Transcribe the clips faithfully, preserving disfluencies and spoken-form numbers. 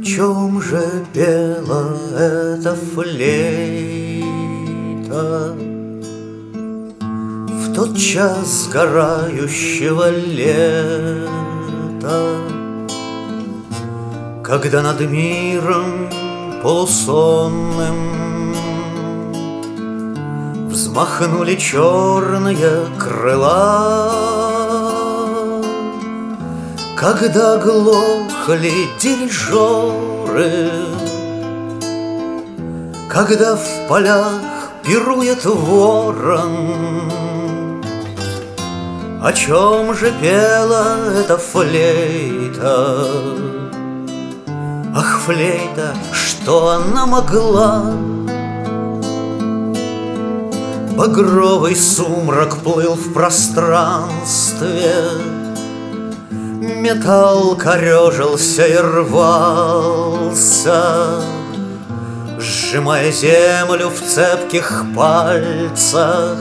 чем же пела эта флейта в тот час сгорающего лета, когда над миром полусонным взмахнули черные крыла, когда глохли дирижеры, когда в полях пирует ворон. О чем же пела эта флейта? Ах, флейта, что она могла? Багровый сумрак плыл в пространстве, металл корежился и рвался, сжимая землю в цепких пальцах.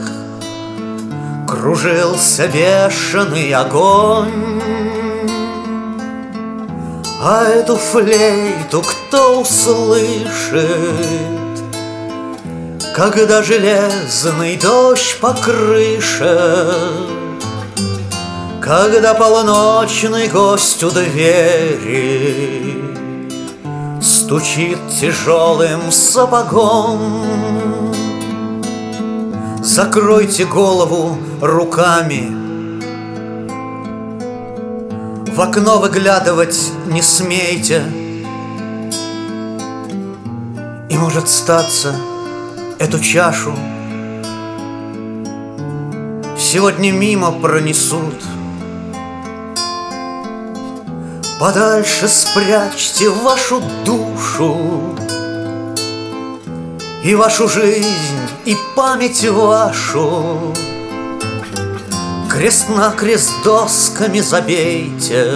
Кружился бешеный огонь. А эту флейту кто услышит, когда железный дождь по крыше, когда полуночный гость у двери стучит тяжелым сапогом? Закройте голову руками, в окно выглядывать не смейте, и, может статься, эту чашу сегодня мимо пронесут. Подальше спрячьте вашу душу и вашу жизнь, и память вашу. Крест-накрест досками забейте,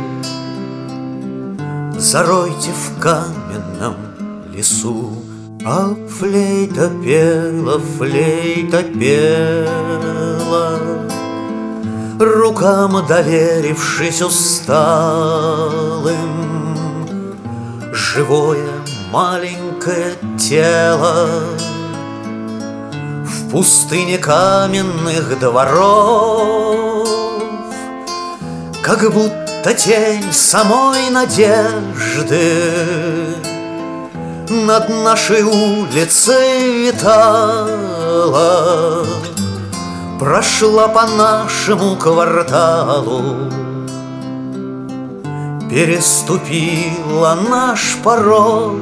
заройте в каменном лесу. А флейта пела, флейта пела, рукам доверившись усталым, живое маленькое тело в пустыне каменных дворов, как будто тень самой надежды над нашей улицей витала, прошла по нашему кварталу, переступила наш порог.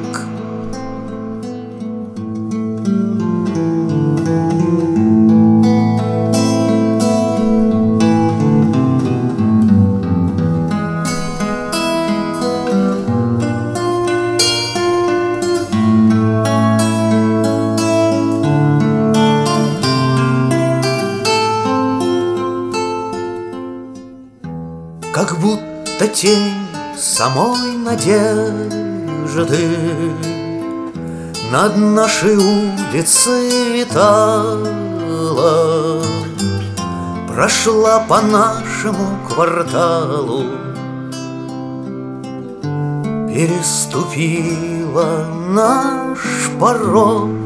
Как будто тень самой надежды над нашей улицей витала, прошла по нашему кварталу, переступила наш порог.